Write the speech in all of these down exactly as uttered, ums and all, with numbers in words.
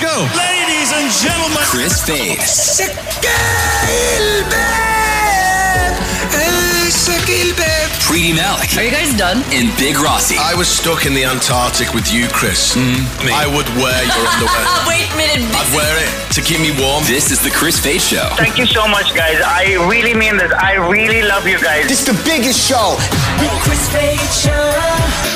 go. Ladies and gentlemen, Chris Fade. Preeti Malik. Are you guys done? And Big Rossi. I was stuck in the Antarctic with you, Chris. Mm, I would wear your underwear. Wait a minute. I'd wear it to keep me warm. This is the Chris Fade Show. Thank you so much, guys. I really mean this. I really love you guys. It's the biggest show. Chris Fade Show.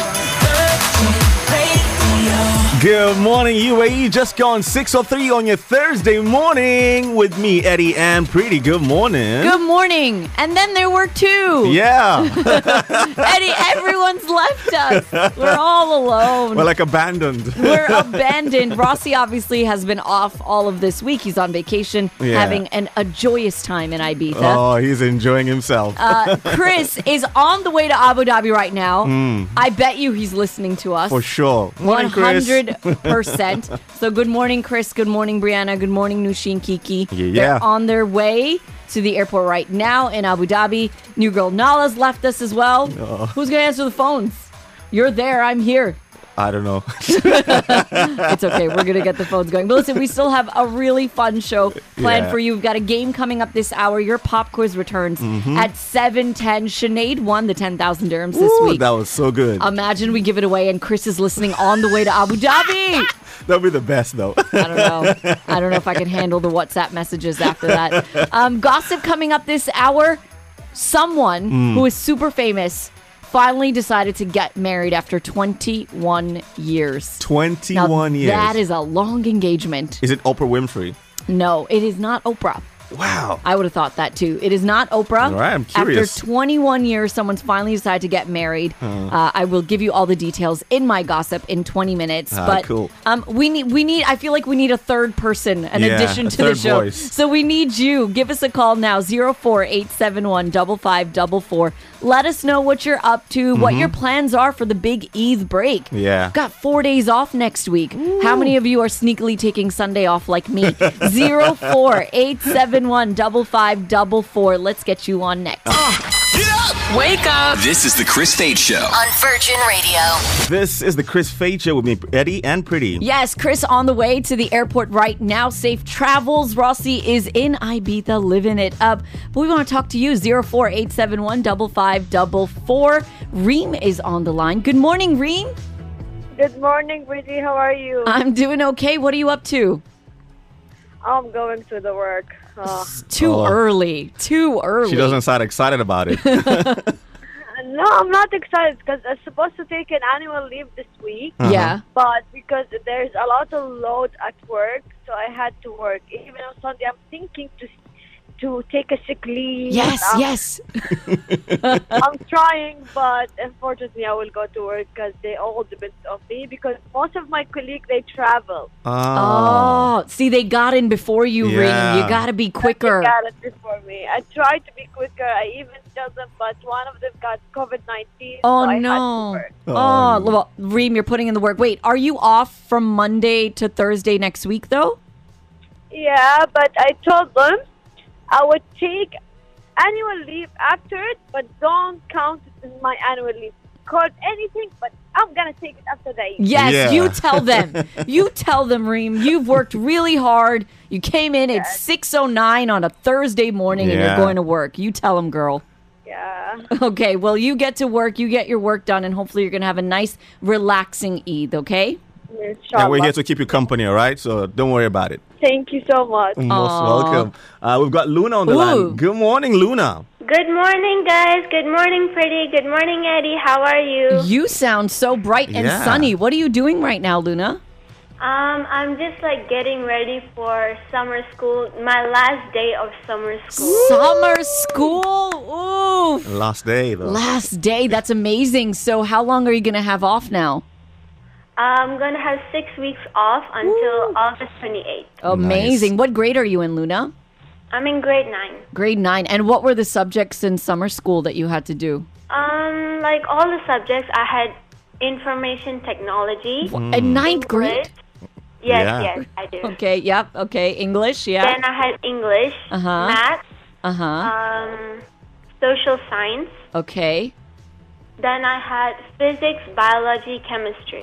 Good morning, U A E. Just gone six oh three on your Thursday morning with me, Eddie and Preeti. Good morning. Good morning. And then there were two. Yeah. Eddie, everyone's left us. We're all alone. We're like abandoned. We're abandoned. Rossi obviously has been off all of this week. He's on vacation, Yeah. having an, a joyous time in Ibiza. Oh, he's enjoying himself. Uh, Chris is on the way to Abu Dhabi right now. I bet you he's listening to us. For sure. one Morning, Chris. hundred percent. So good morning, Chris. Good morning, Brianna. Good morning, Nushi and Kiki. Yeah. They're on their way to the airport right now in Abu Dhabi. New girl Nala's left us as well. Oh. Who's going to answer the phones? You're there. I'm here. I don't know. It's okay. We're going to get the phones going. But listen, we still have a really fun show planned Yeah. for you. We've got a game coming up this hour. Your pop quiz returns Mm-hmm. at seven ten. Sinead won the ten thousand dirhams this Ooh, week. that was so good. Imagine we give it away and Chris is listening on the way to Abu Dhabi. That'll be the best, though. I don't know. I don't know if I can handle the WhatsApp messages after that. Um, gossip coming up this hour. Someone Hmm. who is super famous finally decided to get married after twenty-one years. twenty-one Now, years. That is a long engagement. Is it Oprah Winfrey? No, it is not Oprah. Wow. I would have thought that too. It is not Oprah. All right, I'm curious. After twenty-one years, someone's finally decided to get married. Uh, I will give you all the details in my gossip in twenty minutes. Ah, but cool. um, we need, we need. I feel like we need a third person, an Yeah, addition a to the third show. voice. So we need you. Give us a call now, zero four eight seven one five five four four. Let us know what you're up to, what your plans are for the big Eid break. Mm-hmm. Yeah. Got four days off next week. How many of you are sneakily taking Sunday off like me? Zero four eight seven one five five four four. Let's get you on next. Wake up. This is the Chris Fade Show. On Virgin Radio. This is the Chris Fade Show with me, Eddie and Preeti. Yes, Chris on the way to the airport right now. Safe travels. Rossi is in Ibiza living it up. But we want to talk to you. zero four eight seven one five five four four. Reem is on the line. Good morning, Reem. Good morning, Bridgie. How are you? I'm doing okay. What are you up to? I'm going to the work. Oh. It's too Oh. early. Too early. She doesn't sound excited about it. No, I'm not excited because I'm supposed to take an annual leave this week. Yeah. But because there's a lot of load at work, so I had to work. Even on Sunday, I'm thinking to to take a sick leave. Yes, Um, yes. I'm trying, but unfortunately, I will go to work because they all depend on me. Because most of my colleagues they travel. Oh, see, they got in before you, Yeah. Reem. You got to be quicker. They got it before me. I tried to be quicker. I even tell them, but one of them got COVID nineteen. Oh, so I no. Had to work. Oh, well, Reem, you're putting in the work. Wait, are you off from Monday to Thursday next week, though? Yeah, but I told them I would take annual leave after it, but don't count it in my annual leave. Call anything, but I'm going to take it after that. Yes, Yeah. you tell them. You tell them, Reem. You've worked really hard. You came in at six oh nine on a Thursday morning and Yeah. you're going to work. You tell them, girl. Yeah. Okay, well, you get to work. You get your work done, and hopefully you're going to have a nice, relaxing Eid, okay? And we're here to keep you company, all right? So don't worry about it. Thank you so much. Most Aw. welcome. Uh, we've got Luna on the Ooh. line. Good morning, Luna. Good morning, guys. Good morning, Pretty. Good morning, Eddie. How are you? You sound so bright and Yeah. sunny. What are you doing right now, Luna? Um, I'm just like getting ready for summer school. My last day of summer school. Summer school? Ooh. Last day, though. Last day. That's amazing. So how long are you going to have off now? I'm gonna have six weeks off until August twenty-eighth. Amazing. Nice. What grade are you in, Luna? I'm in grade nine. Grade nine. And what were the subjects in summer school that you had to do? Um, like all the subjects, I had information technology. In ninth grade? English. Yes, Yeah. yes, I do. Okay, yep. Okay, English, yeah. Then I had English, Uh-huh. math, Uh-huh. um, social science. Okay. Then I had physics, biology, chemistry.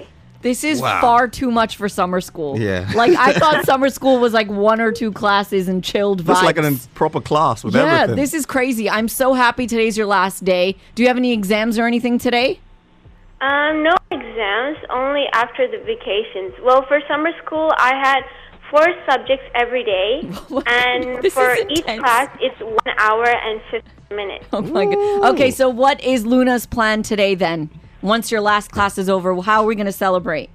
This is Wow. far too much for summer school. Yeah. Like, I thought summer school was like one or two classes and chilled vibes. Just like an proper class with yeah, everything. this is crazy. I'm so happy today's your last day. Do you have any exams or anything today? Um, no exams, only after the vacations. Well, for summer school, I had four subjects every day, and This for is each intense. class, it's one hour and fifteen minutes. Oh my god. Okay, so what is Luna's plan today then? Once your last class is over, how are we going to celebrate?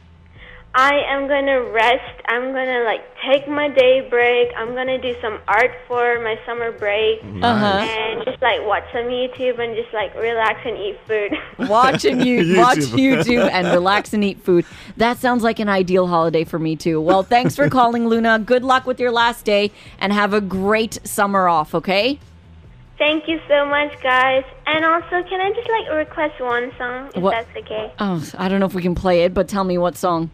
I am gonna rest. I'm gonna like take my day break. I'm gonna do some art for my summer break, Uh-huh. and just like watch some YouTube and just like relax and eat food. Watching you watch YouTube and relax and eat food. That sounds like an ideal holiday for me too. Well, thanks for calling, Luna. Good luck with your last day and have a great summer off, okay? Thank you so much, guys. And also, can I just like request one song, if What- that's okay? Oh, I don't know if we can play it, but tell me what song.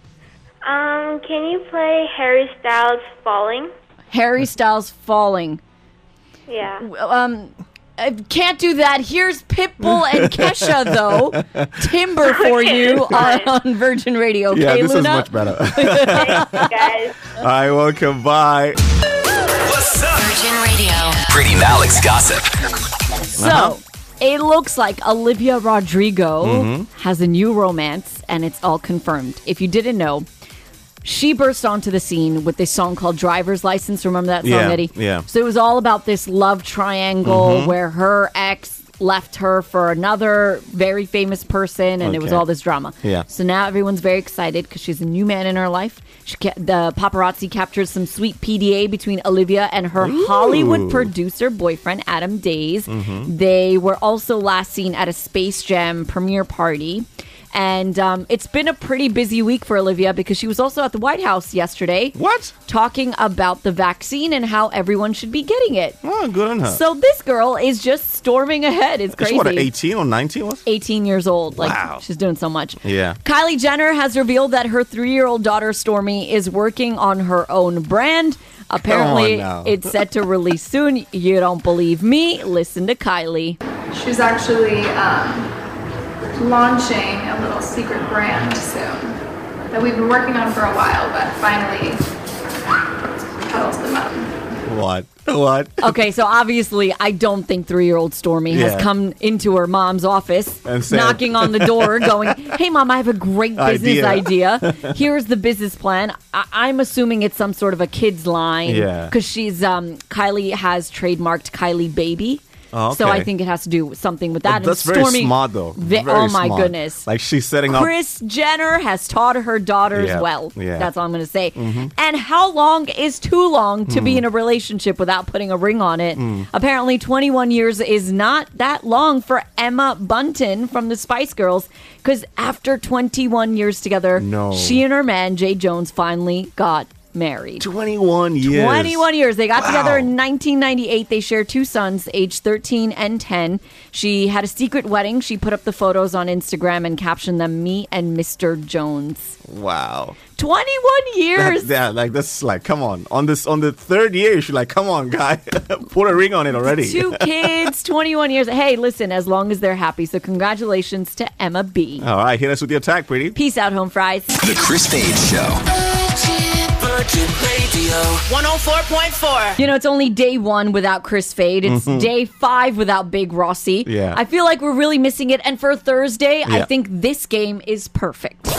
Um, can you play Harry Styles' "Falling"? Harry Styles Falling. Yeah. Um, I can't do that. Here's Pitbull and Kesha, though. Timber for Okay, you fine. on, on Virgin Radio. Okay, yeah, this Luna? is much better. Thanks, guys. All right, welcome. Bye. What's up? Virgin Radio. Pretty Malik's gossip. So, it looks like Olivia Rodrigo Mm-hmm. has a new romance, and it's all confirmed. If you didn't know, she burst onto the scene with this song called Driver's License. Remember that song, Yeah, Eddie? yeah. So it was all about this love triangle Mm-hmm. where her ex left her for another very famous person, and it was Okay. all this drama. Yeah. So now everyone's very excited because she's a new man in her life. She ca- the paparazzi captured some sweet P D A between Olivia and her Hollywood producer boyfriend, Adam Days. Mm-hmm. They were also last seen at a Space Jam premiere party. And um, it's been a pretty busy week for Olivia because she was also at the White House yesterday. What? Talking about the vaccine and how everyone should be getting it. Oh, good on her. So this girl is just storming ahead. It's crazy. She's what, eighteen or nineteen was? eighteen years old. Like, Wow. she's doing so much. Yeah. Kylie Jenner has revealed that her three-year-old daughter, Stormy, is working on her own brand. Apparently, now. it's set to release soon. You don't believe me? Listen to Kylie. She's actually um, launching a little secret brand soon that we've been working on for a while, but finally pedals them up. What? What? Okay, so obviously, I don't think three-year-old Stormy Yeah. has come into her mom's office, And said- knocking on the door, going, "Hey, mom, I have a great business Idea." idea. Here's the business plan." I- I'm assuming it's some sort of a kids line, Yeah. because she's um, Kylie has trademarked Kylie Baby. Oh, So okay. I think it has to do with something with that. And That's very Stormy, smart, though. ve- Very oh my smart. goodness! Like, she's setting up. Kris Jenner has taught her daughters Yeah, well. yeah. That's all I'm going to say. And how long is too long to Hmm. be in a relationship without putting a ring on it? Apparently, twenty-one years is not that long for Emma Bunton from the Spice Girls, because after twenty-one years together, No. she and her man, Jay Jones, finally got married. twenty-one years. twenty-one years. They got Wow. together in nineteen ninety-eight. They share two sons, aged thirteen and ten. She had a secret wedding. She put up the photos on Instagram and captioned them, "Me and Mister Jones." Wow. twenty-one years. That, yeah, like, that's like, come on. On this, on the third year, you should like, come on, guy. Put a ring on it already. Two kids, twenty-one years. Hey, listen, as long as they're happy. So congratulations to Emma B. All right, hit us with the attack, pretty. Peace out, home fries. The Chris Fade Show. Virgin Radio. one oh four point four. You know, it's only day one without Chris Fade. It's day five without Big Rossi. Yeah. I feel like we're really missing it. And for Thursday, I Yeah. think this game is perfect.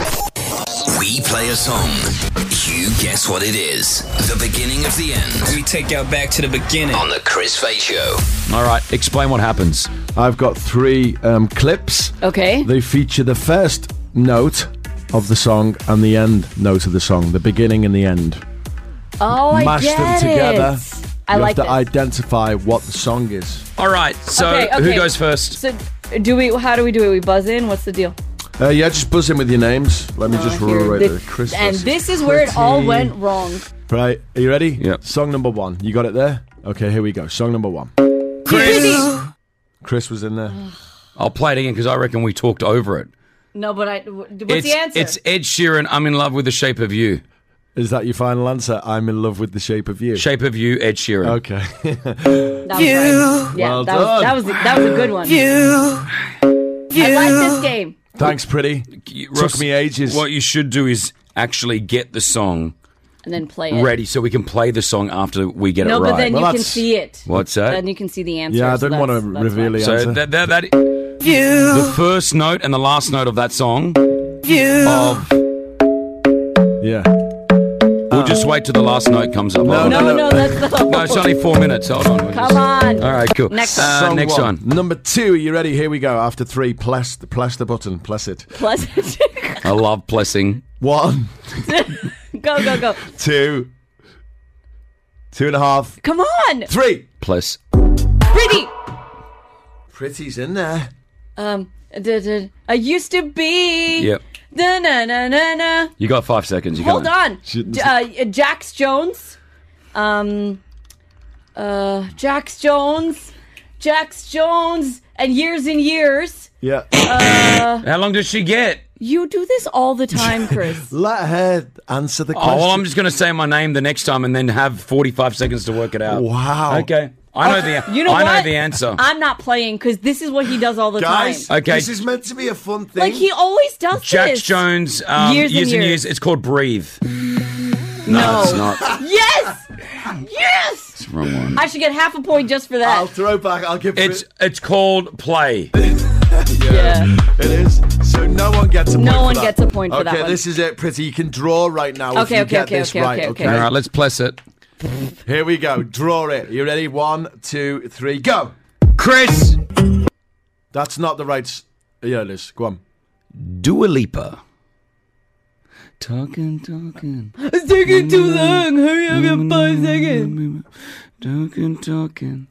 We play a song. You guess what it is. The beginning of the end. We take you back to the beginning. On the Chris Fade Show. All right, explain what happens. I've got three um, clips. Okay. They feature the first note of the song and the end note of the song, the beginning and the end. Oh, I Mash get them together. it. I you like have to this. identify what the song is. All right, so Okay, who okay. goes first? So, do we? How do we do it? We buzz in. What's the deal? Uh, yeah, just buzz in with your names. Let me Oh, just here, write this- it. Chris, and this this is where it all pretty- went wrong. Right, are you ready? Yep. Song number one. You got it there? Okay, here we go. Song number one. Chris. Chris was in there. I'll play it again because I reckon we talked over it. No, but I. What's it's, the answer? It's Ed Sheeran, I'm in love with the shape of you. Is that your final answer? I'm in love with the shape of you. Shape of you, Ed Sheeran. Okay. That was right. Yeah, Well that was done. that was that was a good one. You. I like this game. Thanks, pretty. Ross, Took me ages. What you should do is actually get the song And then play it. ready so we can play the song after we get no, it right. but then Well, you can that's- see it. What's that? Then you can see the answer. Yeah, I so didn't want to that's- that's reveal fine. the So answer. that, that, that the first note and the last note of that song of yeah. we'll just wait till the last note comes up. No, Hold on. No, no, that's the No, it's only four minutes. Hold on. We'll Come just- on. All right, cool. Next uh, Song next one. Number two. Are you ready? Here we go. After three, press, press the button. Press it. Pleasant. I love blessing. One, Go, go, go. two, two and a half, Come on. three. Bless. Pretty. Pretty's in there. Um, da, da, I used to be. Yep. Da, na, na, na, na. You got five seconds. You Hold can't. on. J- uh, Jax Jones. Um, uh, Jax Jones. Jax Jones. And years and years. Yeah. Uh, How long does she get? you do this all the time, Chris. Let her answer the Oh, question. well, I'm just going to say my name the next time and then have forty-five seconds to work it out. Wow. Okay. I know the You know I what? know the answer. I'm not playing because this is what he does all the Guys, time. Okay. this is meant to be a fun thing. Like he always does Jax this. Jones, um, Years years, and and years. years. It's called Breathe. No, No. it's not. Yes. Yes. It's the wrong one. I should get half a point just for that. I'll throw back. I'll give It's it. it's called Play. yeah. It is. So no one gets a point No for one that. gets a point for okay, that one. this is it, Pretty. You can draw right now if Okay, you okay, get okay, this okay, right. okay, Okay. okay. All right, let's bless it. Here we go. Draw it. You ready? One, two, three, go. Chris. That's not the right. s- Yeah, it is. Go on. Dua Lipa. Talking, talking. It's taking too long. Hurry up in five seconds. Talking, talking.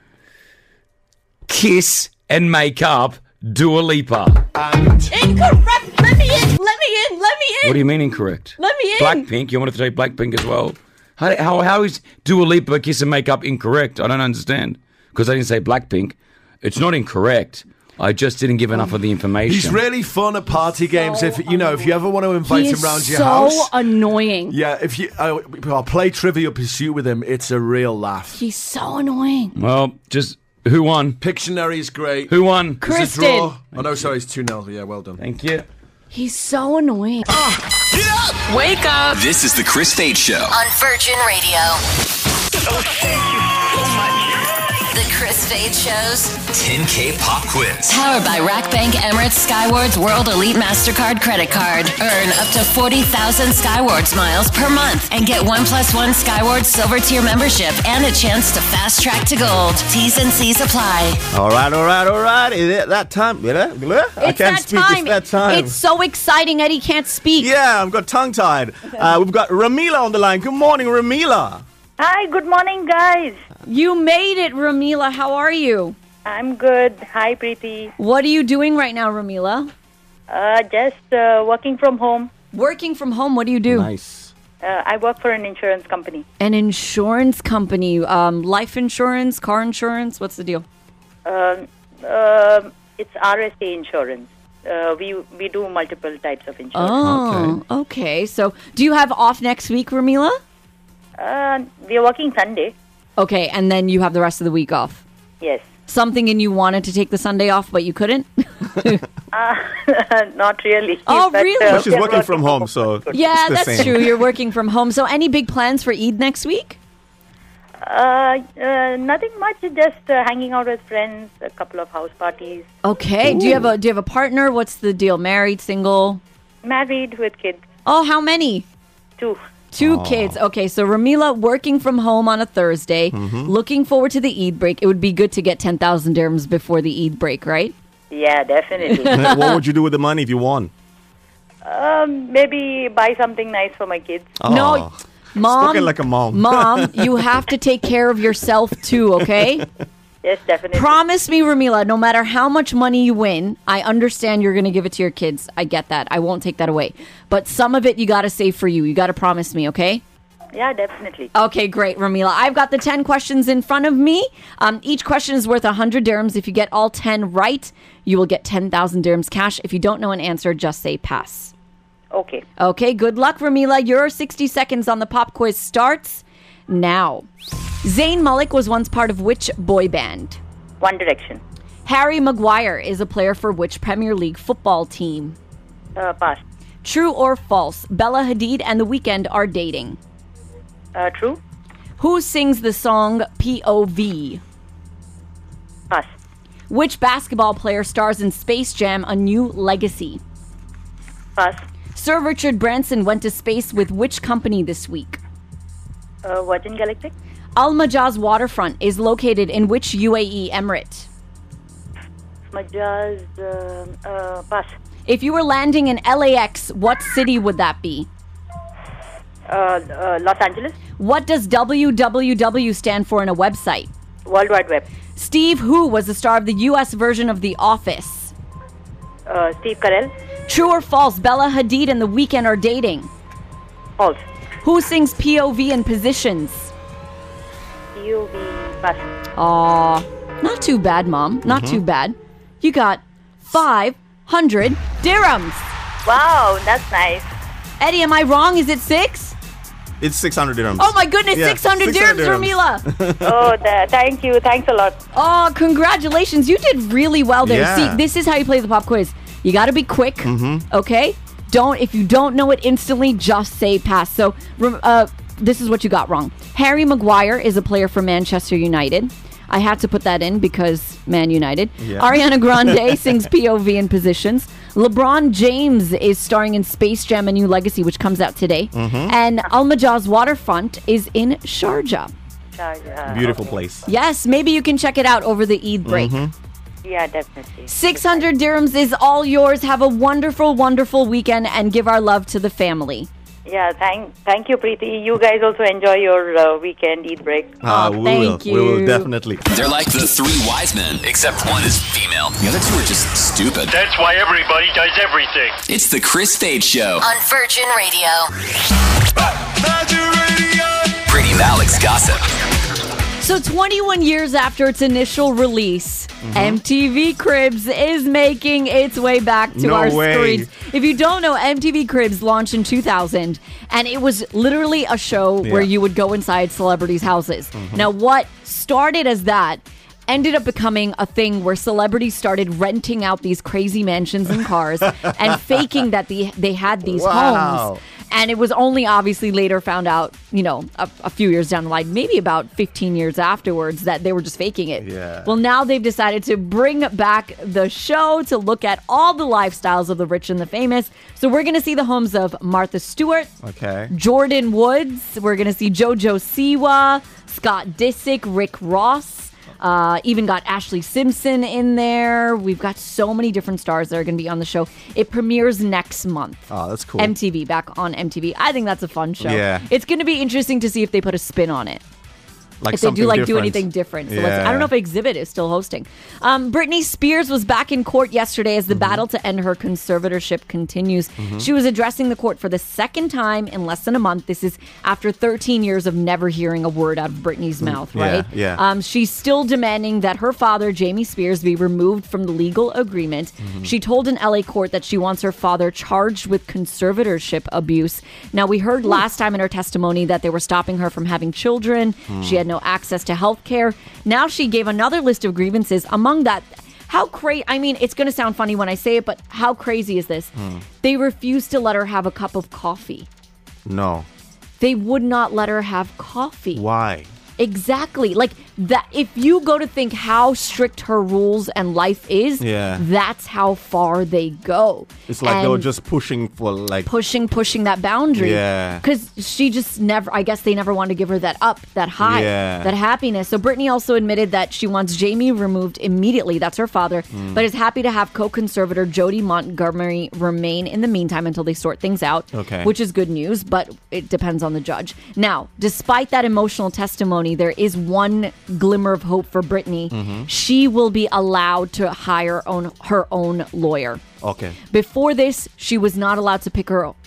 Kiss and make up. Dua Lipa. And Incorrect. Let me in. Let me in. Let me in. What do you mean incorrect? Let me in. Blackpink. You wanted to take Blackpink as well. How, how, how is Dua Lipa Kiss and Make Up incorrect? I don't understand. Because I didn't say Blackpink. It's not incorrect. I just didn't give enough of the information. he's really fun at party games. If you know, if you ever want to invite He him is round your so house. annoying. Yeah, if you, uh, I'll play Trivial Pursuit with him. It's a real laugh. He's so annoying. Well, just who won? Pictionary is great. Who won? Is it Chris draw? did. Oh no, sorry, it's two nil. Yeah, well done. Thank you. He's so annoying. Wake up This is the Chris Fade Show. on Virgin Radio. The Chris Fade Show's ten K pop quiz. powered by RackBank Emirates Skywards World Elite MasterCard credit card. Earn up to forty thousand Skywards miles per month and get one plus one Skywards Silver Tier membership and a chance to fast track to gold. T's and C's apply. All right, all right, all right. Is it that time? I It's can't that speak. time. It's that time. It's so exciting. Eddie can't speak. Yeah, I've got tongue-tied. Uh, we've got Ramila on the line. Good morning, Ramila. Hi, good morning, guys. You made it, Ramila. How are you? I'm good. Hi, Preeti. What are you doing right now, Ramila? Uh, just uh, working from home. Working from home. What do you do? Nice. Uh, I work for an insurance company. An insurance company. Um, life insurance, car insurance. What's the deal? Um uh, it's R S A insurance. Uh, we we do multiple types of insurance. Oh, okay. So, do you have off next week, Ramila? Uh, we are working Sunday. Okay, and then you have the rest of the week off. Yes. Something in you wanted to take the Sunday off, but you couldn't? Uh, not really. Oh, but, really? uh, But she's we are working from home, so Yeah, it's the that's same. true. You're working from home. So, any big plans for Eid next week? Uh, uh, nothing much. Just uh, hanging out with friends. A couple of house parties. Okay. Do you have a Do you have a partner? What's the deal? Married, single? Married with kids. Oh, how many? Two. Two kids. Okay, so Ramila working from home on a Thursday, Mm-hmm. looking forward to the Eid break. It would be good to get ten thousand dirhams before the Eid break, right? Yeah, definitely. What would you do with the money if you won? um, maybe buy something nice for my kids. No, Mom. Spoken like a mom. Mom, you have to take care of yourself too, okay? Yes, definitely. Promise me, Ramila, no matter how much money you win, I understand you're going to give it to your kids. I get that. I won't take that away. But some of it you got to save for you. You got to promise me, okay? Yeah, definitely. Okay, great, Ramila. I've got the ten questions in front of me. Um, each question is worth one hundred dirhams. If you get all ten right, you will get ten thousand dirhams cash. If you don't know an answer, just say pass. Okay. Okay, good luck, Ramila. Your sixty seconds on the pop quiz starts now. Zayn Malik was once part of which boy band? One Direction. Harry Maguire is a player for which Premier League football team? Uh, pass. True or false? Bella Hadid and The Weeknd are dating. Uh, true. Who sings the song P O V? Pass. Which basketball player stars in Space Jam: A New Legacy? Pass. Sir Richard Branson went to space with which company this week? Uh, Virgin Galactic. Al Majaz waterfront is located in which U A E emirate? Majaz. Uh, uh, pass. If you were landing in L A X, what city would that be? Uh, uh, Los Angeles. What does W W W stand for in a website? World Wide Web. Steve Who was the star of the U S version of The Office? Uh, Steve Carell. True or false? Bella Hadid and The Weeknd are dating. False. Who sings P O V in Positions? P O V. Pass. Aw, not too bad, Mom. Not Mm-hmm. too bad. You got five hundred dirhams. Wow, that's nice. Eddie, am I wrong? Is it six? It's six hundred dirhams. Oh my goodness, Yeah, six hundred dirhams for Mila. Oh, th- thank you. Thanks a lot. Oh, congratulations. You did really well there. Yeah. See, this is how you play the pop quiz. You got to be quick, Mm-hmm. okay? Don't, if you don't know it instantly, just say pass. So, rem- uh, this is what you got wrong. Harry Maguire is a player for Manchester United. I had to put that in because Man United. Yeah. Ariana Grande sings P O V in Positions. LeBron James is starring in Space Jam: A New Legacy, which comes out today. Mhm. And Al Majaz Waterfront is in Sharjah. Sharjah. Beautiful place. Yes, maybe you can check it out over the Eid break. Mhm. Yeah, definitely. six hundred dirhams is all yours. Have a wonderful, wonderful weekend and give our love to the family. Yeah, thank thank you, Preeti. You guys also enjoy your uh, weekend Eid break. Ah, we will. thank We will you. definitely. They're like the three wise men, except one is female. The other two are just stupid. That's why everybody does everything. It's the Chris Fade Show. On Virgin Radio. Pretty Malik's Gossip. So twenty-one years after its initial release, M T V Cribs is making its way back to No our way. screens. If you don't know, M T V Cribs launched in two thousand, and it was literally a show where Yeah. you would go inside celebrities' houses. Now, what started as that ended up becoming a thing where celebrities started renting out these crazy mansions and cars and faking that they, they had these Wow. homes. And it was only obviously later found out, you know, a, a few years down the line, maybe about fifteen years afterwards, that they were just faking it. Yeah. Well, now they've decided to bring back the show to look at all the lifestyles of the rich and the famous. So we're going to see the homes of Martha Stewart, Okay. Jordan Woods. We're going to see JoJo Siwa, Scott Disick, Rick Ross. Uh, even got Ashley Simpson in there. We've got so many different stars that are going to be on the show. It premieres next month. Oh, that's cool. M T V, back on M T V. I think that's a fun show. Yeah. It's going to be interesting to see if they put a spin on it. Like if they do something like do different. anything different. So let's, Yeah. I don't know if Exhibit is still hosting. Um, Britney Spears was back in court yesterday as the battle to end her conservatorship continues. She was addressing the court for the second time in less than a month. This is after thirteen years of never hearing a word out of Britney's mouth, yeah, right? yeah. Um, she's still demanding that her father, Jamie Spears, be removed from the legal agreement. She told an L A court that she wants her father charged with conservatorship abuse. Now, we heard last time in her testimony that they were stopping her from having children. She had no access to health care. Now she gave another list of grievances. Among that, how crazy, I mean, it's going to sound funny when I say it, but how crazy is this? They refused to let her have a cup of coffee. No. They would not let her have coffee. Why? Exactly. Like that, if you go to think how strict her rules and life is, Yeah. that's how far they go. It's like they were And just pushing for like. pushing, pushing that boundary. Yeah. Because she just never, I guess they never wanted to give her that up, that high, Yeah. that happiness. So Britney also admitted that she wants Jamie removed immediately. That's her father, Mm. but is happy to have co-conservator Jody Montgomery remain in the meantime until they sort things out. Okay. Which is good news, but it depends on the judge. Now, despite that emotional testimony, there is one glimmer of hope for Britney. Mhm. She will be allowed to hire own her own lawyer. Okay. Before this, she was not allowed to pick her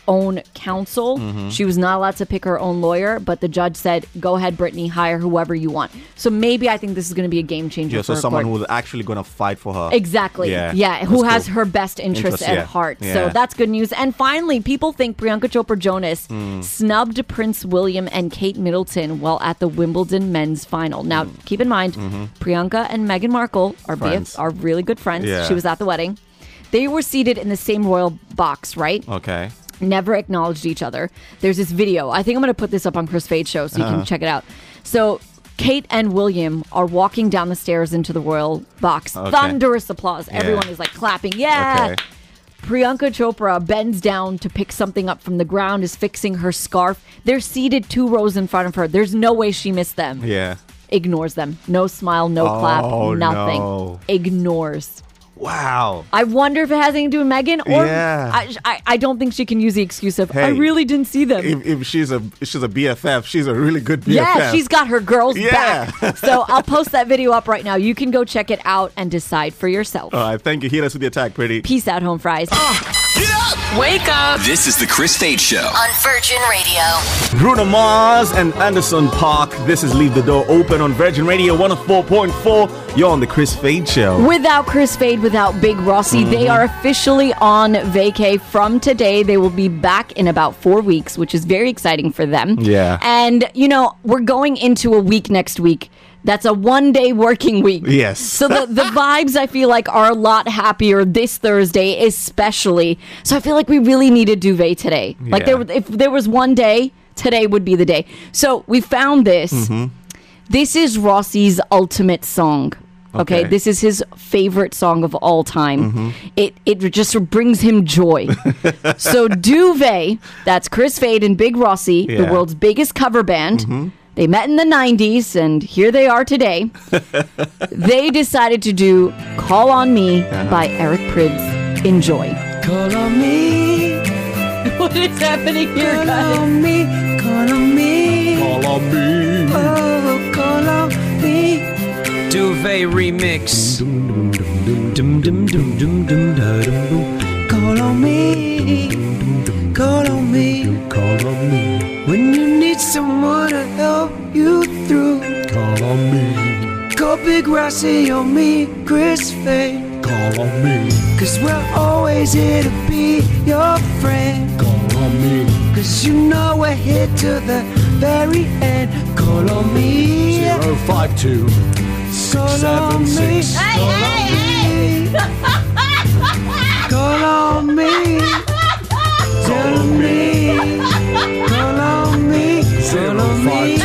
own counsel. Mhm. She was not allowed to pick her own lawyer, but the judge said, go ahead, Britney, hire whoever you want. So maybe I think this is going to be a game changer Yeah, for so her someone court. who was actually going to fight for her. Exactly. Yeah, Yeah, who that's has cool. her best interests Interest, at yeah. heart. Yeah. So that's good news. And finally, people think Priyanka Chopra Jonas Mm. snubbed Prince William and Kate Middleton while at the Wimbledon men's final. Now, keep in mind, Mhm. Priyanka and Meghan Markle are B F, Friends. are really good friends. Yeah. She was at the wedding. They were seated in the same royal box, right? Okay. Never acknowledged each other. There's this video. I think I'm going to put this up on Chris Fade's show so you Uh-huh. can check it out. So Kate and William are walking down the stairs into the royal box. Okay. Thunderous applause. Yeah. Everyone is like clapping. Yeah. Okay. Priyanka Chopra bends down to pick something up from the ground, is fixing her scarf. They're seated two rows in front of her. There's no way she missed them. Yeah. Ignores them. No smile, no clap, Oh, nothing. no. Ignores. Wow. I wonder if it has anything to do with Meghan, or Yeah. I, I, I don't think she can use the excuse of, I Hey, really didn't see them. If, if she's a if she's a B F F, she's a really good B F F. Yeah, she's got her girls Yeah. back. So I'll post that video up right now. You can go check it out and decide for yourself. All right, thank you. Hit us with the attack, pretty. Peace out, home fries. Wake up. This is the Chris Fade Show. On Virgin Radio. Bruno Mars and Anderson Park. This is Leave the Door Open on Virgin Radio one oh four point four. You're on the Chris Fade Show. Without Chris Fade, without Big Rossi, they Mhm. are officially on vacay from today. They will be back in about four weeks, which is very exciting for them. Yeah. And, you know, we're going into a week next week. That's a one-day working week. Yes. So the, the vibes, I feel like, are a lot happier this Thursday, especially. So I feel like we really need a duvet today. Like, Yeah. there, if there was one day, today would be the day. So we found this. Mhm. This is Rossi's ultimate song. Okay. Okay. This is his favorite song of all time. Mhm. It it just brings him joy. So Duvet, that's Chris Fade and Big Rossi, the Yeah. world's biggest cover band. Mhm. They met in the nineties, and here they are today. They decided to do Call on Me by Eric Prydz. Enjoy. Call on me. What is happening here, Call guys? on me. Call on me. Call on me. Oh, call on me. Duvet remix. Call on me. Call on me. Call on me. When you need someone to help you through. Call on me. Call Big Rossi on me, Chris Fade. Call on me. Cause we're always here to be your friend. Call on me. Cause you know we're here to the very end. Call on me. Zero five two Call six on seven me. six. Call on me. Call on me. Tell me. Call on me. Call on me.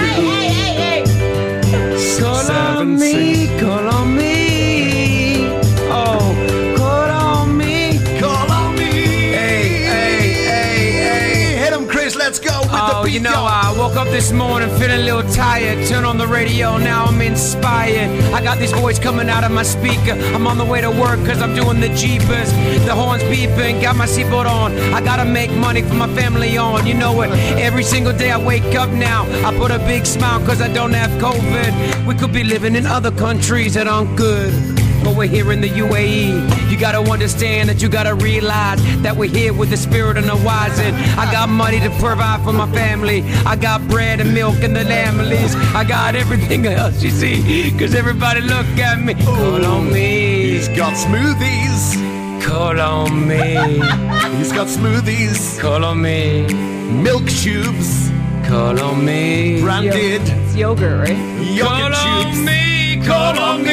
Call on me. Call on me. Oh, call on me. Call on me. Hey, hey, hey, hey. Hit him, Chris. Let's go with the Oh, beat. you know, yo. I woke up this morning feeling a little tired. Turn on the radio, now I'm inspired. I got this voice coming out of my speaker. I'm on the way to work cause I'm doing the Jeepers. The horns beeping, got my seatbelt on. I gotta make money for my family on. You know what? Every single day I wake up now, I put a big smile cause I don't have COVID. We could be living in other countries that aren't good, but we're here in the U A E. You gotta understand that you gotta realize that we're here with the spirit and the wise. And I got money to provide for my family. I got bread and milk and the families. I got everything else, you see. Cause everybody look at me. Call on me. He's got smoothies. Call on me. He's got smoothies. Call on me. Milk tubes. Call on me. Branded. It's yogurt, right? Yogurt Call tubes. on me. Call on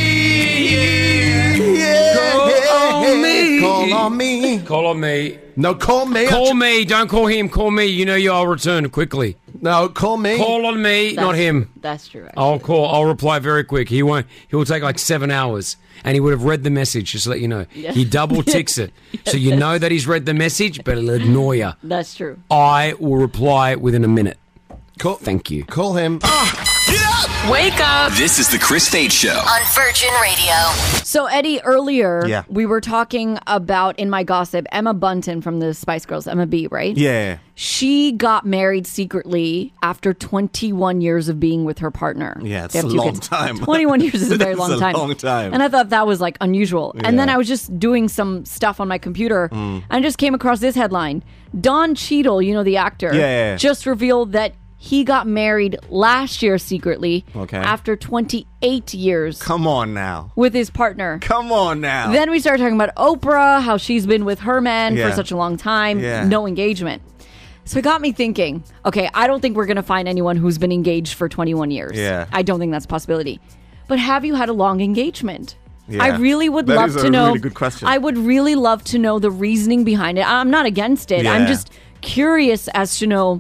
me. Yeah. Call on me. Call on me. Call on me. No, call me. Call me. Don't call him. Call me. You know you. I'll return quickly. No, call me. Call on me, not That's- him. That's true. actually. I'll call. I'll reply very quick. He won't. He will take like seven hours, and he would have read the message. Just to let you know, Yeah. he double ticks it, so you know that he's read the message, but it'll ignore you. That's true. I will reply within a minute. Call. Thank you. Call him. Wake up. This is the Chris Fade Show on Virgin Radio. So, Eddie, earlier Yeah. we were talking about, in my gossip, Emma Bunton from the Spice Girls, Emma B, right? Yeah. She got married secretly after twenty-one years of being with her partner. Yeah, it's They have a two long kids. time. twenty-one years is a very It's long a time. long time. And I thought that was like unusual. And then Yeah. I was just doing some stuff on my computer Mm. and I just came across this headline. Don Cheadle, you know, the actor, Yeah, yeah, yeah. just revealed that he got married last year secretly Okay. after twenty-eight years Come on now. with his partner. Come on now. Then we started talking about Oprah, how she's been with her man Yeah. for such a long time, Yeah. no engagement. So it got me thinking, okay, I don't think we're going to find anyone who's been engaged for twenty-one years. Yeah. I don't think that's a possibility. But have you had a long engagement? Yeah. I really would That love is a to know. really good question. I would really love to know the reasoning behind it. I'm not against it. I'm Yeah. just curious as to know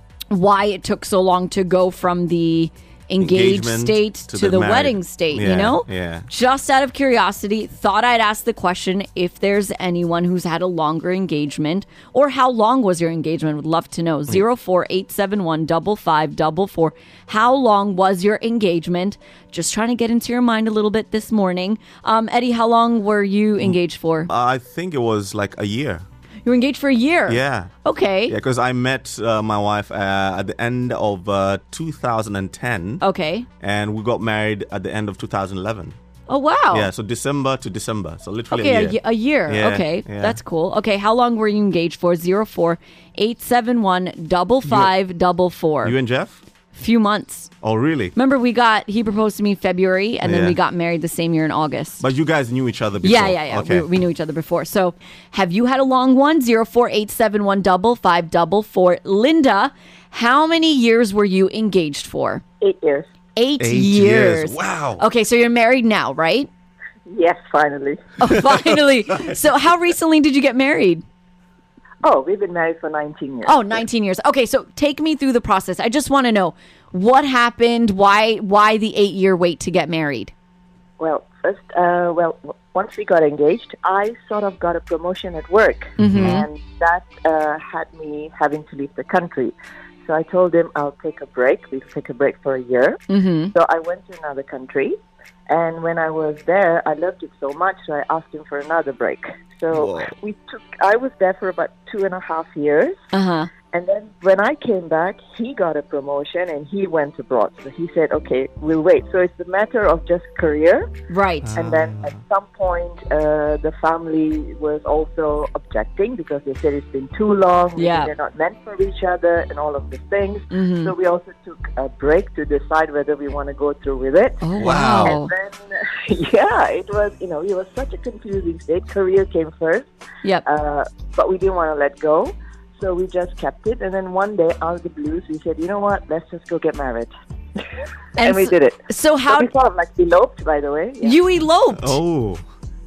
why it took so long to go from the engaged Engagement state to to, the the, married. wedding state, you Yeah, know? yeah. Just out of curiosity, thought I'd ask the question if there's anyone who's had a longer engagement or how long was your engagement? Would love to know. zero four eight seven one five five four four. How long was your engagement? Just trying to get into your mind a little bit this morning. Um, Eddie, how long were you engaged for? I think it was like a year. You were engaged for a year? Yeah. Okay. Yeah, because I met uh, my wife uh, at the end of uh, two thousand ten. Okay. And we got married at the end of two thousand eleven. Oh, wow. Yeah, so December to December. So literally Okay, a a, year. ye- a year. Yeah, Okay, yeah. that's cool. Okay, how long were you engaged for? Zero four eight seven one double five double four. You and Jeff? Few months. Oh, really? Remember, we got he proposed to me in February, and then Yeah. we got married the same year in August. But you guys knew each other before? Yeah, yeah, yeah. Okay. We, we knew each other before. So, have you had a long one? Zero four eight seven one double five double four. Linda, how many years were you engaged for? Eight years. Eight, Eight years. years. Wow. Okay, so you're married now, right? Yes, finally. Oh, finally. So, how recently did you get married? Oh, we've been married for nineteen years. Oh, nineteen years. Okay, so take me through the process. I just want to know what happened, why why the eight-year wait to get married? Well, first, uh, well, w- once we got engaged, I sort of got a promotion at work, Mhm. and that uh, had me having to leave the country. So I told him I'll take a break. We'll take a break for a year. Mm-hmm. So I went to another country, and when I was there, I loved it so much, so I asked him for another break. So we took. I was there for about two and a half years. Uh-huh. And then when I came back, he got a promotion and he went abroad. So he said, okay, we'll wait. So it's a matter of just career. Right. And then at some point, uh, the family was also objecting because they said it's been too long. Yeah. They're not meant for each other and all of these things. Mhm. So we also took a break to decide whether we want to go through with it. Oh, wow. And then, yeah, it was, you know, it was such a confusing state. Career came first. Yep. Uh, but we didn't want to let go. So we just kept it. And then one day, out of the blues, we said, you know what? Let's just go get married. and, And we so- did it. so how- we sort of like eloped, by the way. Yeah. You eloped. Oh.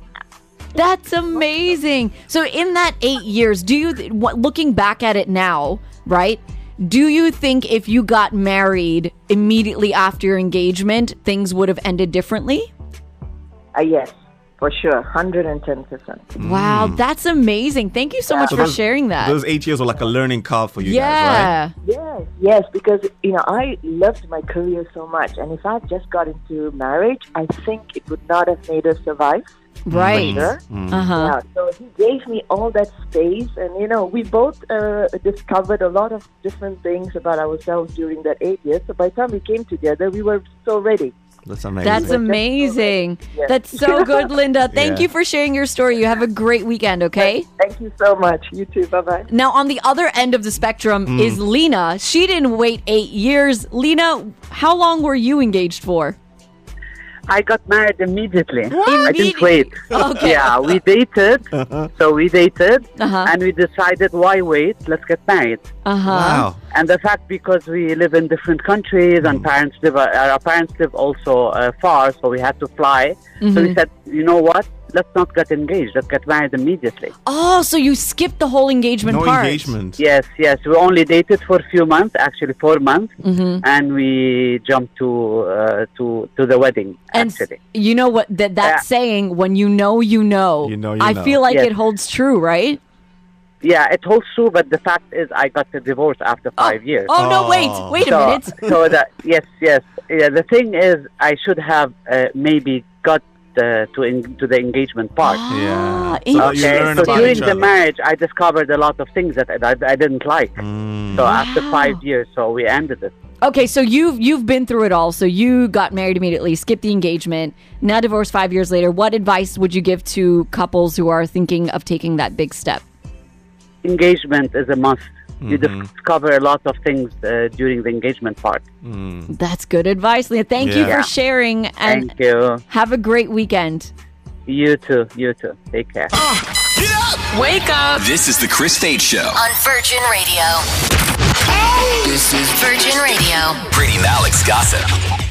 That's amazing. So in that eight years, do you, th- what, looking back at it now, right? Do you think if you got married immediately after your engagement, things would have ended differently? Uh, yes, for sure. one hundred ten percent. Wow, that's amazing. Thank you so much So for those- sharing that. Those eight years were like a learning curve for you yeah. guys, right? Yes, yes, because, you know, I loved my career so much. And if I just got into marriage, I think it would not have made us survive. Right. For sure. Uh-huh. Yeah, so he gave me all that space. And, you know, we both uh, discovered a lot of different things about ourselves during that eight years. So by the time we came together, we were so ready. That's amazing. That's amazing. Yes. That's so good, Linda. Thank Yeah. you for sharing your story. You have a great weekend, okay? Thank you so much. You too. Bye-bye. Now, on the other end of the spectrum Mm. is Lena. She didn't wait eight years. Lena, how long were you engaged for? I got married immediately. What? I didn't wait. Okay. Yeah, we dated. So we dated, Uh-huh. and we decided, why wait? Let's get married. Uh-huh. Wow. And the fact because we live in different countries and parents live, uh, our parents live also uh, far, so we had to fly. So we Mhm. said, you know what? Let's not get engaged. Let's get married immediately. Oh, so you skipped the whole engagement No part. engagement. Yes, yes. We only dated for a few months, actually four months, Mhm. and we jumped to uh, to to the wedding. And actually, you know what? That that Yeah. saying, when you know, you know. You know, you I know. feel like Yes. it holds true, right? Yeah, it holds true, but the fact is I got the divorce after five years. Oh, no, wait. Wait a so, minute. So that, yes, yes. Yeah, the thing is, I should have uh, maybe got uh, to en- to the engagement part. Yeah. So Okay, you learn so about during each the other. marriage, I discovered a lot of things that I, I didn't like. Mm. So after five years, so we ended it. Okay, so you've you've been through it all. So you got married immediately, skipped the engagement, now divorced five years later. What advice would you give to couples who are thinking of taking that big step? Engagement is a must. You Mm-hmm. discover a lot of things uh, during the engagement part. Mm. That's good advice, Leah. Thank you Yeah. for sharing, and Thank you. have a great weekend. You too. You too. Take care. Wake up. This is the Chris Fade Show. On Virgin Radio. This is Virgin Radio. Brady and Alex gossip.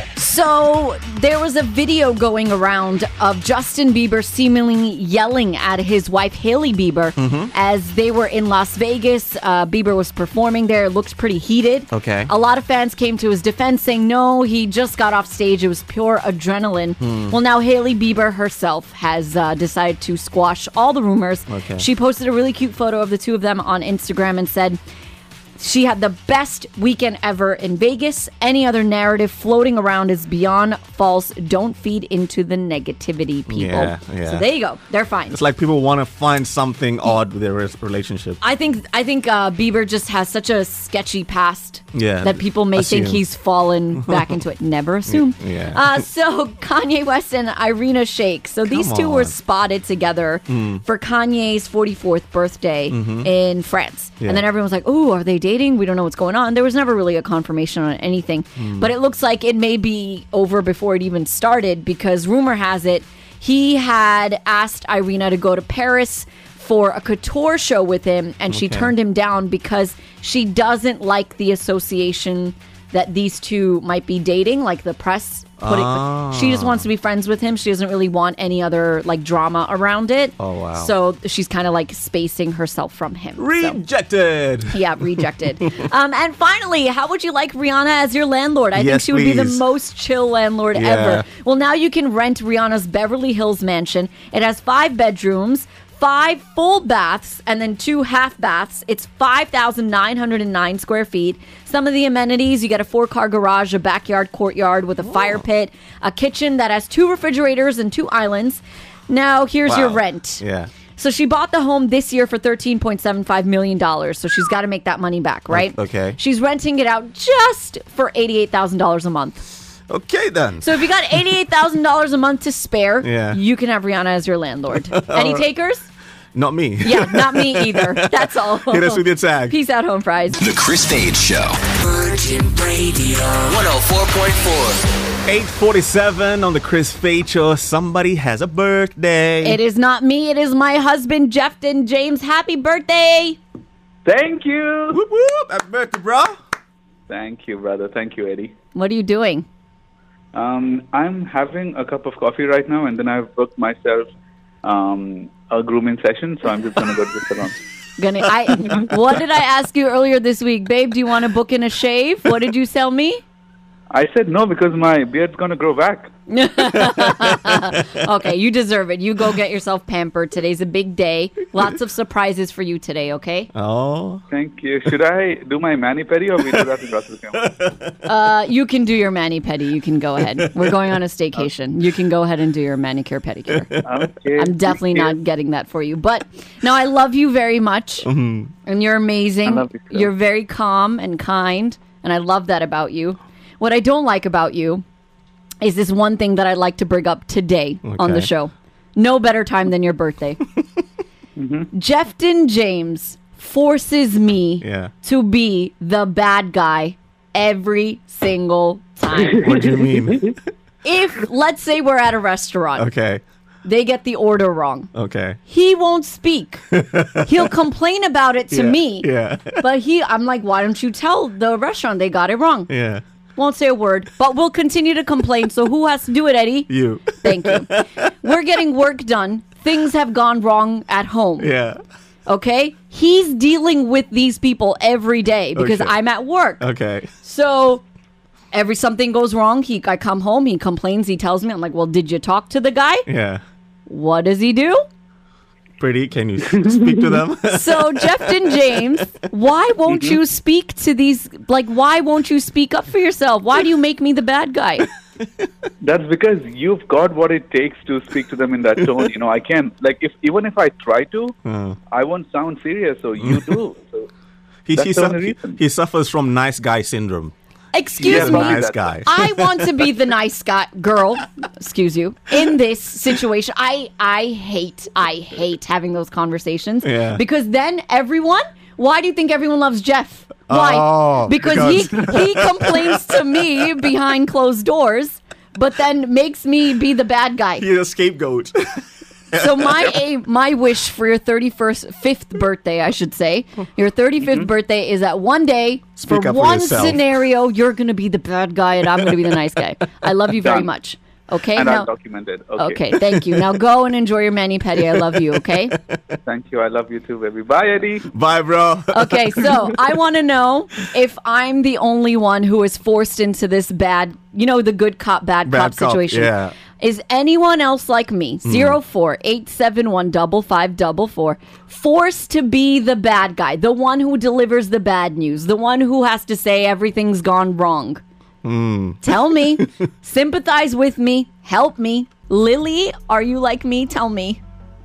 So there was a video going around of Justin Bieber seemingly yelling at his wife Hailey Bieber Mm-hmm. as they were in Las Vegas. Uh, Bieber was performing there. It looked pretty heated. Okay. A lot of fans came to his defense saying, no, he just got off stage. It was pure adrenaline. Hmm. Well, now Hailey Bieber herself has uh, decided to squash all the rumors. Okay. She posted a really cute photo of the two of them on Instagram and said, she had the best weekend ever in Vegas. Any other narrative floating around is beyond false. Don't feed into the negativity, people. Yeah, yeah. So there you go. They're fine. It's like people want to find something odd with their res- relationship. I think I think uh, Bieber just has such a sketchy past Yeah, that people may assume. think he's fallen back into it. Never assume. Yeah. Uh, so Kanye West and Irina Shayk. So these Come two were on. spotted together Mm. for Kanye's forty-fourth birthday Mhm. in France. Yeah. And then everyone was like, oh, are they dating? We don't know what's going on. There was never really a confirmation on anything. Mm. But it looks like it may be over before it even started because rumor has it he had asked Irina to go to Paris for a couture show with him, and she Okay. turned him down because she doesn't like the association that these two might be dating, like the press putting. Ah. She just wants to be friends with him. She doesn't really want any other like drama around it. Oh, wow. So she's kind of like spacing herself from him. So- Rejected. yeah, rejected. um, and finally, how would you like Rihanna as your landlord? I think Yes, she would be the please. most chill landlord Yeah. ever. Well, now you can rent Rihanna's Beverly Hills mansion. It has five bedrooms, five full baths, and then two half baths. It's five thousand nine hundred nine square feet. Some of the amenities, you get a four-car garage, a backyard courtyard with a fire pit, a kitchen that has two refrigerators and two islands. Now, here's your Wow. rent. Yeah. So she bought the home this year for thirteen point seven five million dollars. So she's got to make that money back, right? Okay. She's renting it out just for eighty-eight thousand dollars a month. Okay, then. So if you got eighty-eight thousand dollars a month to spare, Yeah. you can have Rihanna as your landlord. Any right. takers? Not me. Yeah, not me either. That's all. Hit us with your tag. Peace out, home fries. The Chris Fade Show. Virgin Radio. one oh four point four. eight forty-seven on the Chris Fade Show. Somebody has a birthday. It is not me. It is my husband, Jefton James. Happy birthday. Thank you. Whoop, whoop. Happy birthday, bro. Thank you, brother. Thank you, Eddie. What are you doing? Um, I'm having a cup of coffee right now, and then I've booked myself um, a grooming session, so I'm just going to go to the salon. Gonna. I. What did I ask you earlier this week, babe? Do you want to book in a shave? What did you tell me? I said no because my beard's going to grow back. Okay, you deserve it. You go get yourself pampered. Today's a big day. Lots of surprises for you today, okay? Oh. Thank you. Should I do my mani-pedi or we do that in Russell? Uh, you can do your mani-pedi. You can go ahead. We're going on a staycation. You can go ahead and do your manicure, pedicure. Okay. I'm definitely not getting that for you. But no, I love you very much. Mhm. And you're amazing. I love you too. You're very calm and kind. And I love that about you. What I don't like about you is this one thing that I'd like to bring up today on the Okay. show. No better time than your birthday. Mm-hmm. Jefton James forces me Yeah. to be the bad guy every single time. What do you mean? If, let's say we're at a restaurant, Okay. they get the order wrong. Okay. He won't speak. He'll complain about it to Yeah, me. yeah. But he, I'm like, why don't you tell the restaurant they got it wrong? Yeah. Won't say a word, but we'll continue to complain. So who has to do it, Eddie? You. Thank you. We're getting work done. Things have gone wrong at home. Yeah. Okay? He's dealing with these people every day because Okay. I'm at work. Okay. So every something goes wrong, he I come home, he complains, he tells me, I'm like, well, did you talk to the guy? Yeah. What does he do? Pretty, can you speak to them? So, Jeffton James, why won't Mhm. you speak to these? Like, why won't you speak up for yourself? Why do you make me the bad guy? That's because you've got what it takes to speak to them in that tone. You know, I can't, like, if even if I try to, Uh. I won't sound serious, so you do. So He, that's he, the su- only he, reason. he suffers from nice guy syndrome. Excuse He's a me. nice guy. I want to be the nice guy, girl. Excuse you. In this situation, I I hate I hate having those conversations Yeah. because then everyone. Why do you think everyone loves Jeff? Why? Oh, because, because- he he complains to me behind closed doors, but then makes me be the bad guy. He's a scapegoat. So my a my wish for your thirty-first, fifth birthday, I should say, your thirty-fifth birthday is that one day, Speak for up for one yourself. scenario, you're going to be the bad guy and I'm going to be the nice guy. I love you very Done. much. Okay? and now, I'll document it. Okay. okay, thank you. Now go and enjoy your mani-pedi. I love you, okay? Thank you. I love you too, baby. Bye, Eddie. Bye, bro. Okay, so I want to know if I'm the only one who is forced into this bad, you know, the good cop, bad, Bad cop cop, situation. yeah. Is anyone else like me, zero four eight seven one five five four four, forced to be the bad guy, the one who delivers the bad news, the one who has to say everything's gone wrong? Mm. Tell me. Sympathize with me. Help me. Lily, are you like me? Tell me.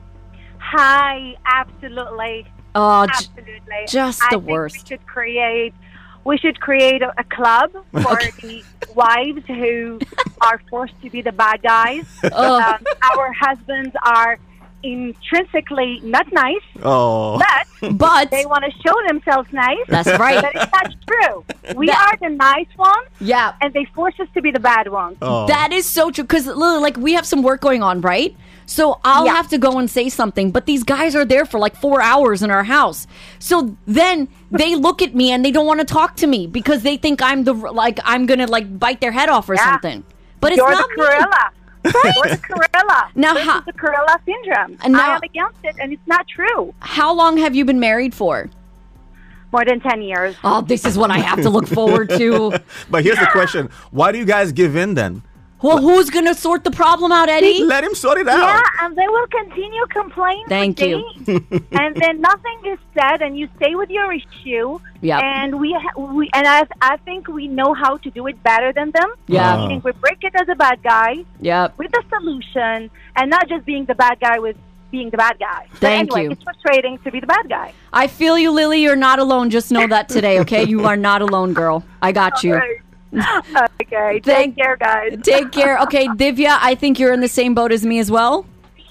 Hi, absolutely. Oh, j- absolutely. just I the think worst. We should create. We should create a, a club for the wives who are forced to be the bad guys. Oh. Um, our husbands are intrinsically not nice, Oh. but but they want to show themselves nice. That's right. But it's not true. We That- are the nice ones. Yeah. And they force us to be the bad ones. Oh. That is so true. Because, like, we have some work going on, right? So I'll Yeah. have to go and say something, but these guys are there for like four hours in our house. So then they look at me and they don't want to talk to me because they think I'm the, like, I'm going to, like, bite their head off or Yeah. something. But it's You're not the me. gorilla. You're the gorilla. Now, this how- is the gorilla syndrome. And now- I am against it, and it's not true. How long have you been married for? More than ten years. Oh, this is what I have to look forward to. But here's the question. Why do you guys give in then? Well, who's going to sort the problem out, Eddie? Let him sort it out. Yeah, and they will continue complaining. Thank for you. days, and then nothing is said, and you stay with your issue. Yep. And we, ha- we, and I, I think we know how to do it better than them. Yeah. Meaning we break it as a bad guy Yep. with a solution, and not just being the bad guy with being the bad guy. But Thank anyway, you. it's frustrating to be the bad guy. I feel you, Lily. You're not alone. Just know that today, okay? You are not alone, girl. I got you. Okay, Thank- take care, guys. Take care. Okay, Divya, I think you're in the same boat as me as well.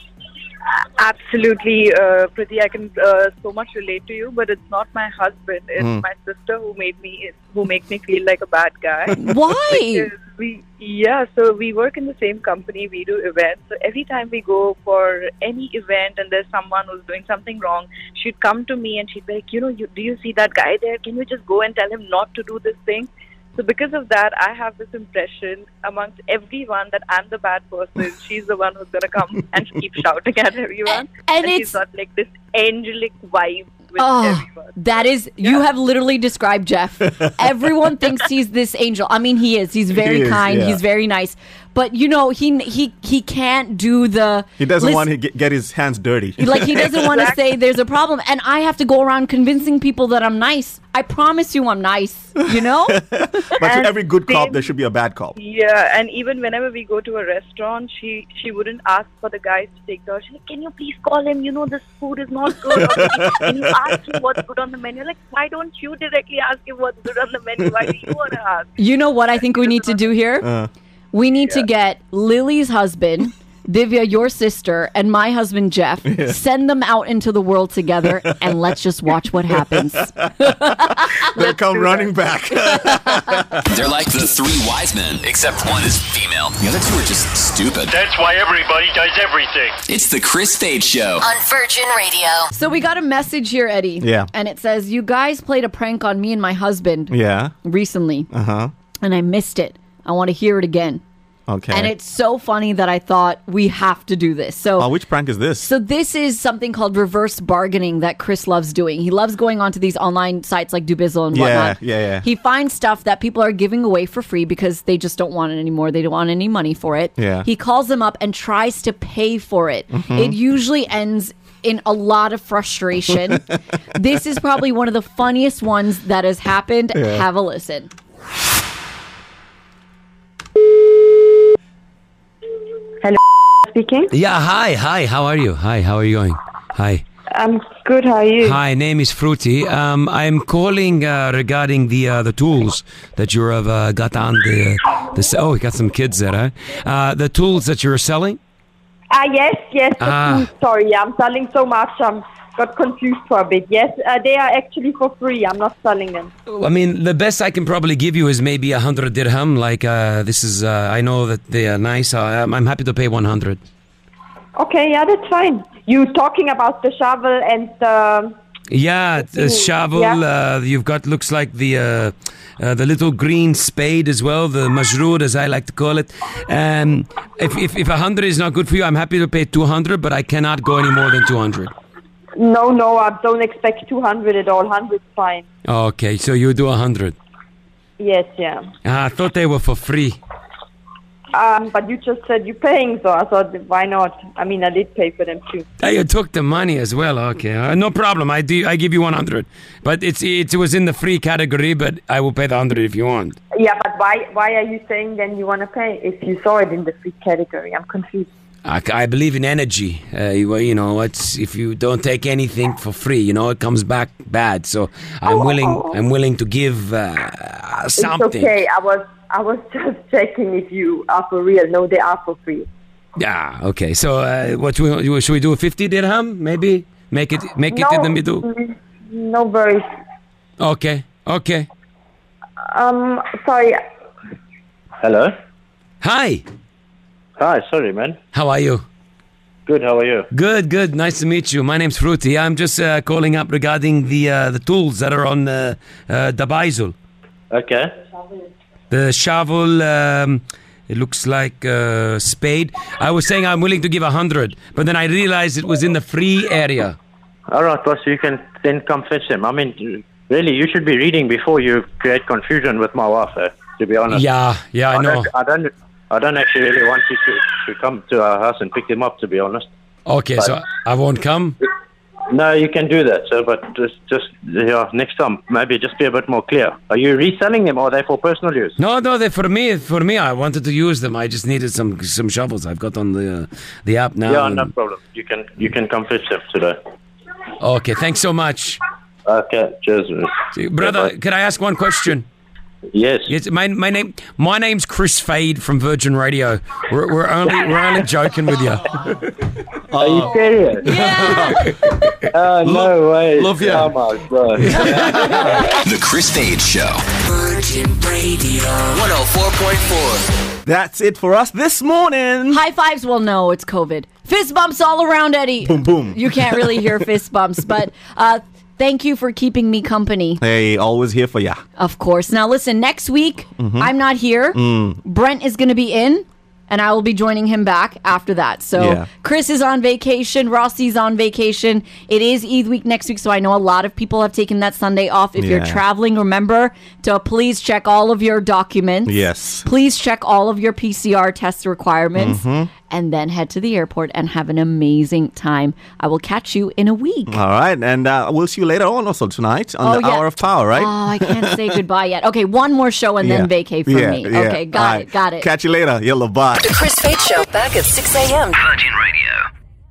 Absolutely, uh, Priti. I can uh, so much relate to you, but it's not my husband. It's Mm. my sister who made me who makes me feel like a bad guy. Why? Because we, yeah. So we work in the same company. We do events. So every time we go for any event and there's someone who's doing something wrong, she'd come to me and she'd be like, you know, you, do you see that guy there? Can you just go and tell him not to do this thing? So because of that, I have this impression amongst everyone that I'm the bad person. She's the one who's going to come and keep shouting at everyone. And she's it's- got like this angelic vibe with Oh, everyone. that is, you have literally described Jeff. Everyone thinks he's this angel. I mean, he is. He's very He is, kind. yeah. He's very nice. But, you know, he he he can't do the... He doesn't listen- want to get, get his hands dirty. Like, he doesn't want to say there's a problem. And I have to go around convincing people that I'm nice. I promise you I'm nice, you know? But to every good cop, there should be a bad cop. Yeah, and even whenever we go to a restaurant, she she wouldn't ask for the guys to take the order. She's like, can you please call him? You know, this food is not good. Or can you ask him what's good on the menu? Like, why don't you directly ask him what's good on the menu? Why do you want to ask? You know what I think we need to do here? Uh, We need to get Lily's husband, Divya, your sister, and my husband, Jeff, Yeah. send them out into the world together, and let's just watch what happens. They'll come running back. They're like the three wise men, except one is female. The other two are just stupid. That's why everybody does everything. It's the Chris Fade Show. On Virgin Radio. So we got a message here, Eddie. Yeah. And it says, you guys played a prank on me and my husband Yeah. recently, Uh-huh. and I missed it. I want to hear it again. Okay. And it's so funny that I thought we have to do this. So Oh, which prank is this? So this is something called reverse bargaining that Chris loves doing. He loves going onto these online sites like Dubizzle and Yeah, whatnot. yeah, yeah. He finds stuff that people are giving away for free because they just don't want it anymore. They don't want any money for it. Yeah. He calls them up and tries to pay for it. Mhm. It usually ends in a lot of frustration. This is probably one of the funniest ones that has happened. Yeah. Have a listen. Hello, speaking. Yeah, hi, hi. How are you? Hi, how are you going? Hi. I'm good. How are you? Hi, name is Fruity. Um, I'm calling uh, regarding the uh, the tools that you have uh, got on the the. Oh, we got some kids there, huh? Uh, the tools that you're selling. Ah, yes, yes. the Ah. food. Sorry, I'm selling so much. I'm got confused for a bit. Yes, uh, they are actually for free. I'm not selling them. I mean, the best I can probably give you is maybe a hundred dirham. Like uh, this is. Uh, I know that they are nice. Uh, I'm, I'm happy to pay one hundred. Okay, yeah, that's fine. You talking about the shovel and the... Yeah, the shovel. Yeah. Uh, you've got looks like the uh, uh, the little green spade as well, the majroor as I like to call it. Um, if if if a hundred is not good for you, I'm happy to pay two hundred, but I cannot go any more than two hundred. No, no, I don't expect two hundred at all. one hundred is fine. Okay, so you do a hundred. Yes, yeah. Ah, I thought they were for free. Um, but you just said you're paying, so I thought, why not? I mean, I did pay for them too. Ah, you took the money as well. Okay, uh, no problem. I do. I give you one hundred, but it's it was in the free category. But I will pay the hundred if you want. Yeah, but why why are you saying then you want to pay if you saw it in the free category? I'm confused. I, I believe in energy. Uh, you, you know, it's if you don't take anything for free, you know, it comes back bad. So I'm Oh, willing. oh. I'm willing to give uh, something. It's okay. I was I was just checking if you are for real. No, they are for free. Yeah. Okay. So uh, what should we, should we do? A fifty dirham? Maybe make it make it no, in the middle. mm, No worries. Okay. Okay. Um, sorry. Hello. Hi. Hi, sorry, man. How are you? Good, how are you? Good, good. Nice to meet you. My name's Fruity. I'm just uh, calling up regarding the uh, the tools that are on uh, uh, the Baizul. Okay. The shovel, um, it looks like a spade. I was saying I'm willing to give a hundred, but then I realized it was in the free area. All right, boss, you can then come fetch them. I mean, really, you should be reading before you create confusion with my wife, eh, to be honest. Yeah, yeah, I, I know. Don't, I don't I don't actually really want you to, to come to our house and pick them up, to be honest. Okay, But- so I won't come? No, you can do that, sir, but just, just yeah, next time, maybe just be a bit more clear. Are you reselling them or are they for personal use? No, no, they're for me. For me, I wanted to use them. I just needed some some shovels. I've got on the uh, the app now. yeah, and- no problem. You can you can come fetch them today. Okay, thanks so much. Okay, cheers. Brother, can I ask one question? Yes. Yes. My my name my name's Chris Fade from Virgin Radio. We're, we're only we're only joking with you. Are you serious? Yeah. Oh, no way. love you. Oh, my God. The Chris Fade Show. Virgin Radio one oh four point four. That's it for us this morning. High fives. Well, no, it's COVID. Fist bumps all around, Eddie. Boom, boom. You can't really hear fist bumps, but uh, thank you for keeping me company. Hey, always here for ya. Of course. Now, listen, next week, Mhm. I'm not here. Mm. Brent is going to be in, and I will be joining him back after that. So, Yeah. Chris is on vacation. Rossi's on vacation. It is Eid week next week, so I know a lot of people have taken that Sunday off. If you're Yeah. traveling, remember to please check all of your documents. Yes. Please check all of your P C R test requirements. Mhm. And then head to the airport and have an amazing time. I will catch you in a week. All right, and uh, we'll see you later on also tonight on Oh, the yeah. Hour of Power, right? Oh, I can't say goodbye yet. Okay, one more show and then vacay for Yeah, me. yeah. Okay, got All it, right. got it. Catch you later. Yellow, bye. The Chris Fade Show back at six a.m. Virgin Radio.